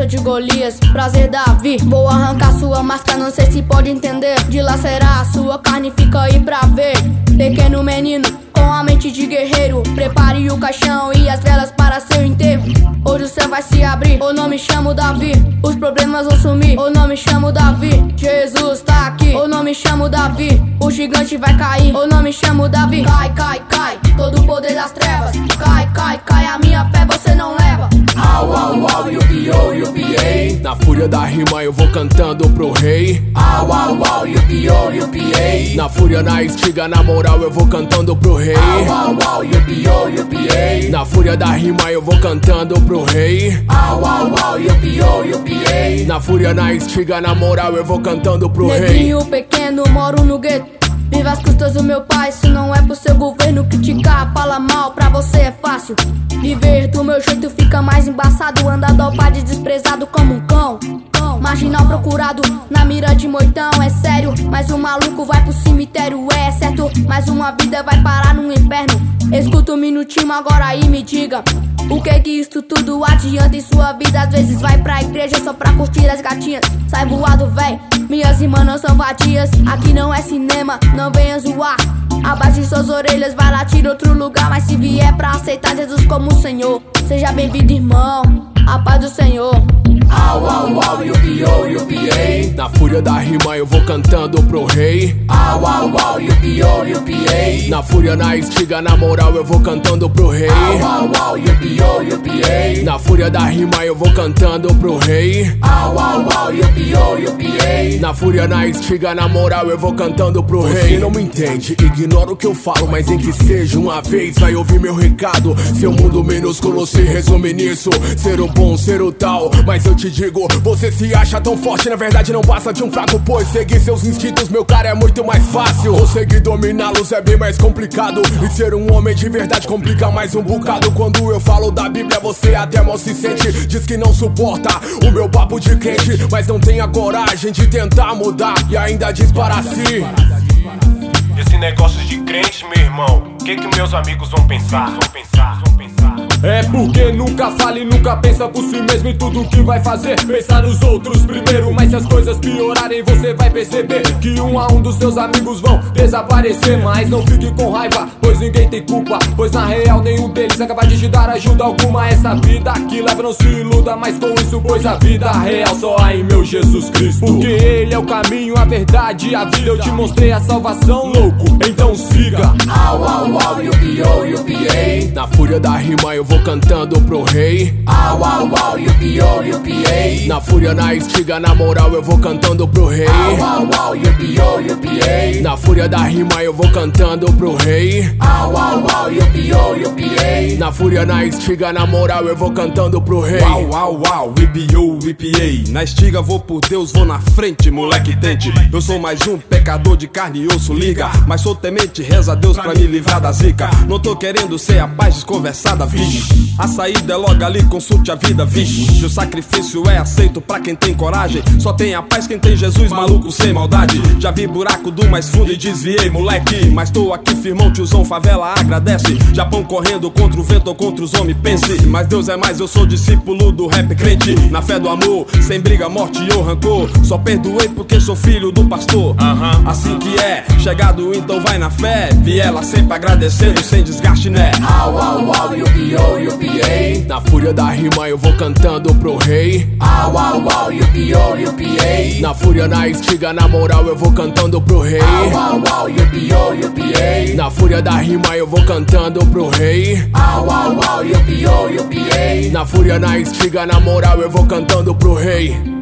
cabeça de Golias. Prazer, Davi, vou arrancar sua máscara, não sei se pode entender. Dilacerar a sua carne, fica aí pra ver. Pequeno menino, com a mente de guerreiro, prepare o caixão e as velas para seu enterro. Hoje o céu vai se abrir, eu não me chamo Davi. Os problemas vão sumir, eu não me chamo Davi. Jesus tá aqui, eu não me chamo Davi. O gigante vai cair, eu não me chamo Davi. Cai, cai, cai, todo o poder das trevas. Cai, cai, cai, a minha fé você não leva. Au, au, au, yupi-oh, yupi-ei. Na fúria da rima eu vou cantando pro rei. Au, au, au, yupi-oh, yupi-ei. Na fúria, na estiga, na moral eu vou cantando pro rei. Au, au, au, yupi-oh, yupi-ei. Na fúria da rima eu vou cantando pro rei. Au, au, au, yupi-oh, yupi-ei. Na fúria, na estiga, na moral eu vou cantando pro rei. Negrinho pequeno, moro no gueto. Viva as custas do meu pai, isso não é pro seu governo. Criticar, fala mal, pra você é fácil. Viver do meu jeito fica mais embaçado. Andar dopado e desprezado como um cão. Marginal procurado na mira de moitão, é sério. Mas o maluco vai pro cemitério, é certo. Mais uma vida vai parar no inferno. Escuta um minutinho agora aí me diga, o que isso tudo adianta em sua vida? Às vezes vai pra igreja só pra curtir as gatinhas. Sai voado, véi, minhas irmãs não são vadias. Aqui não é cinema, não venha zoar. Abaixe suas orelhas, vai lá, tira outro lugar. Mas se vier pra aceitar Jesus como Senhor, seja bem-vindo, irmão, a paz do Senhor. Au, au, au, yupi-oh, yupi-ei. Na fúria da rima eu vou cantando pro rei. Au, au, au, yupi-oh, yupi-ei. Na fúria, na estiga, na moral eu vou cantando pro rei. Au, au, au, yupi-oh, yupi-ei. Na fúria da rima eu vou cantando pro rei. Au, au, au, yupi-oh, yupi-ei. Na fúria, na estiga, na moral eu vou cantando pro rei. Você não me entende, ignora o que eu falo, mas em que seja uma vez vai ouvir meu recado. Seu mundo minúsculo se resume nisso, ser o bom, ser o tal. Mas eu te digo, você se acha tão forte, na verdade não passa de um fraco. Pois seguir seus instintos, meu cara, é muito mais fácil. Conseguir dominá-los é bem mais complicado. E ser um homem de verdade complica mais um bocado. Quando eu falo da Bíblia, você até mal se sente. Diz que não suporta o meu papo de crente, mas não tem a coragem de tentar mudar. E ainda diz para si: esse negócio de crente, meu irmão, o que meus amigos vão pensar? É porque nunca fala e nunca pensa por si mesmo em tudo que vai fazer. Pensar nos outros primeiro, mas se as coisas piorarem você vai perceber que um a um dos seus amigos vão desaparecer. Mas não fique com raiva, pois ninguém tem culpa, pois na real nenhum deles é capaz de te dar ajuda alguma. Essa vida que leva não se iluda mais com isso, pois a vida real só há em meu Jesus Cristo. Porque Ele é o caminho, a verdade e a vida. Eu te mostrei a salvação, louco, então siga. Au, au, au, yupi-oh, yupi-ei. Na fúria da rima eu vou cantando pro rei. Au, au, au, yupi-oh, yupi-ei. Na fúria, na estiga, na moral eu vou cantando pro rei. Au, au, au, yupi-oh, yupi-ei. Na fúria da rima eu vou cantando pro rei. Au, au, au, yupi-oh, yupi-ei. Na fúria, na estiga, na moral eu vou cantando pro rei. Au, au, au, yupi-oh, yupi-ei. Na estiga vou por Deus, vou na frente, moleque tente. Eu sou mais um pecador de carne e osso, liga. Mas sou temente, reza a Deus pra me livrar da zica. Não tô querendo ser a paz desconversada, vixe. A saída é logo ali, consulte a vida, vixe. O sacrifício é aceito pra quem tem coragem. Só tem a paz quem tem Jesus, maluco sem maldade. Já vi buraco do mais fundo e desviei, moleque. Mas tô aqui firmão, tiozão, favela agradece. Japão correndo contra o vento ou contra os homens, pense. Mas Deus é mais, eu sou discípulo do rap crente. Na fé do amor, sem briga, morte ou rancor. Só perdoei porque sou filho do pastor. Assim que é, chegado então vai na fé. Viela sempre agradecendo, sem desgaste, né? Au, au, au, yupi-oh, yupi-ei. Na fúria da rima eu vou cantando pro rei. Au, au, au, yupi-oh, yupi-ei. Na fúria, na estiga, na moral eu vou cantando pro rei. Au, au, au, yupi-oh, yupi-ei. Na fúria da rima eu vou cantando pro rei. Au, au, au, yupi-oh, yupi-ei. Na fúria, na estiga, na moral eu vou cantando pro rei.